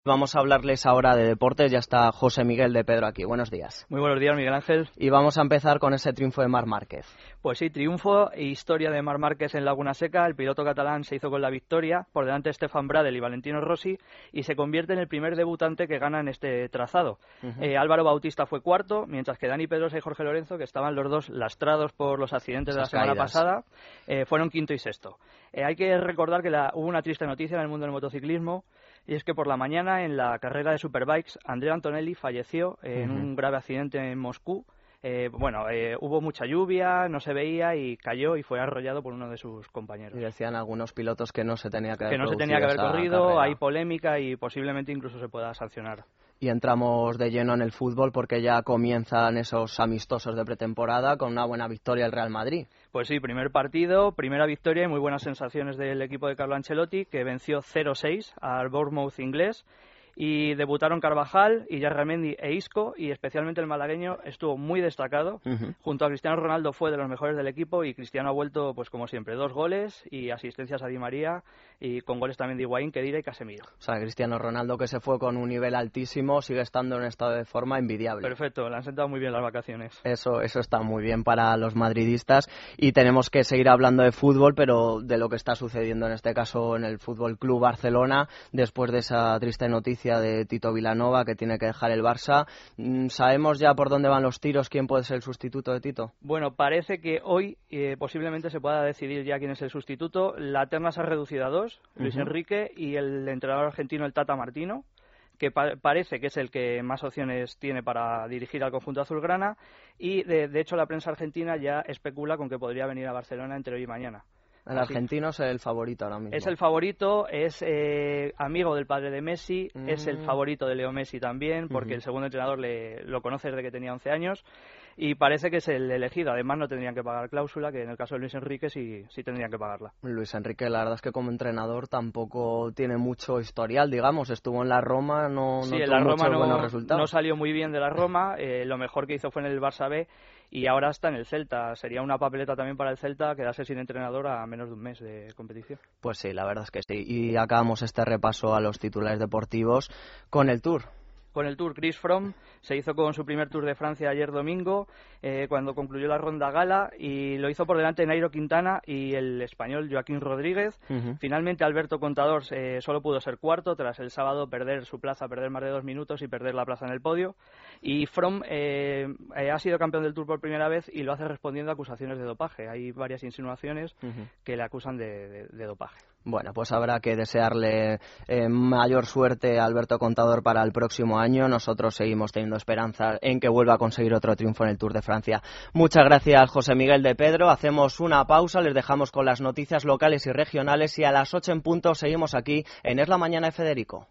Vamos a hablarles ahora de deportes. Ya está José Miguel de Pedro aquí. Buenos días. Muy buenos días, Miguel Ángel. Y vamos a empezar con ese triunfo de Marc Márquez. Pues sí, triunfo e historia de Marc Márquez en Laguna Seca. El piloto catalán se hizo con la victoria por delante de Stefan Bradl y Valentino Rossi y se convierte en el primer debutante que gana en este trazado. Álvaro Bautista fue cuarto, mientras que Dani Pedrosa y Jorge Lorenzo, que estaban los dos lastrados por los accidentes de la semana pasada, fueron quinto y sexto. Hay que recordar que hubo una triste noticia en el mundo del motociclismo, y es que por la mañana en la carrera de Superbikes Andrea Antonelli falleció en un grave accidente en Moscú. Hubo mucha lluvia, no se veía y cayó y fue arrollado por uno de sus compañeros. Y decían algunos pilotos que no se tenía que haber corrido, carrera. Hay polémica y posiblemente incluso se pueda sancionar. Y entramos de lleno en el fútbol porque ya comienzan esos amistosos de pretemporada con una buena victoria el Real Madrid. Pues sí, primer partido, primera victoria y muy buenas sensaciones del equipo de Carlo Ancelotti, que venció 0-6 al Bournemouth inglés. Y debutaron Carvajal, Illarramendi e Isco, y especialmente el malagueño estuvo muy destacado. Junto a Cristiano Ronaldo fue de los mejores del equipo y Cristiano ha vuelto, pues como siempre, 2 goles y asistencias a Di María y con goles también de Higuaín, Khedira y Casemiro. O sea, Cristiano Ronaldo, que se fue con un nivel altísimo, sigue estando en un estado de forma envidiable. Perfecto, le han sentado muy bien las vacaciones. Eso está muy bien para los madridistas y tenemos que seguir hablando de fútbol, pero de lo que está sucediendo en este caso en el Fútbol Club Barcelona después de esa triste noticia de Tito Vilanova, que tiene que dejar el Barça. ¿Sabemos ya por dónde van los tiros? ¿Quién puede ser el sustituto de Tito? Bueno, parece que hoy posiblemente se pueda decidir ya quién es el sustituto. La terna se ha reducido a 2, Luis Enrique y el entrenador argentino, el Tata Martino, que parece que es el que más opciones tiene para dirigir al conjunto azulgrana, y de hecho la prensa argentina ya especula con que podría venir a Barcelona entre hoy y mañana. El argentino es el favorito ahora mismo. Es el favorito, es amigo del padre de Messi, es el favorito de Leo Messi también, porque el segundo entrenador lo conoce desde que tenía 11 años y parece que es el elegido. Además no tendrían que pagar cláusula, que en el caso de Luis Enrique sí tendrían que pagarla. Luis Enrique, la verdad es que como entrenador tampoco tiene mucho historial, digamos. Estuvo en la Roma, no tuvo muchos buenos resultados. No salió muy bien de la Roma, lo mejor que hizo fue en el Barça B y ahora está en el Celta. Sería una papeleta también para el Celta quedarse sin entrenador a menos de un mes de competición. Pues sí, la verdad es que sí. Y acabamos este repaso a los titulares deportivos con el Tour. Con el Tour, Chris Froome se hizo con su primer Tour de Francia ayer domingo, cuando concluyó la ronda gala, y lo hizo por delante de Nairo Quintana y el español Joaquín Rodríguez. Finalmente Alberto Contador solo pudo ser cuarto, tras el sábado perder su plaza, perder más de 2 minutos y perder la plaza en el podio. Y Froome ha sido campeón del Tour por primera vez y lo hace respondiendo a acusaciones de dopaje. Hay varias insinuaciones que le acusan de dopaje. Bueno, pues habrá que desearle mayor suerte a Alberto Contador para el próximo año. Nosotros seguimos teniendo esperanza en que vuelva a conseguir otro triunfo en el Tour de Francia. Muchas gracias, José Miguel de Pedro. Hacemos una pausa, les dejamos con las noticias locales y regionales y a las 8 en punto seguimos aquí en Es la Mañana de Federico.